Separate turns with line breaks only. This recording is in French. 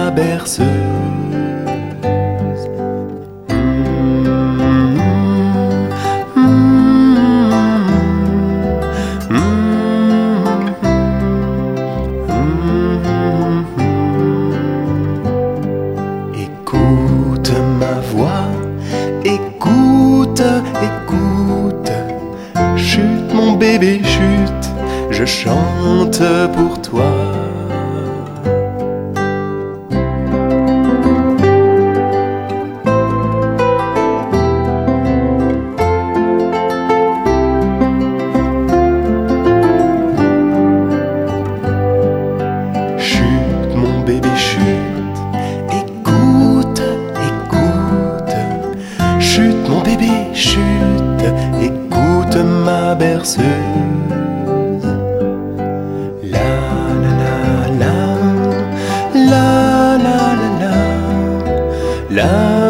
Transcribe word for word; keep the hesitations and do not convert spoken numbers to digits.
ma berceuse. Écoute ma voix, écoute, écoute. Chute mon bébé, chute, je chante pour toi. Chute mon bébé, chute, écoute, écoute. Chute mon bébé, chute, écoute ma berceuse. La la la la, la la la la, la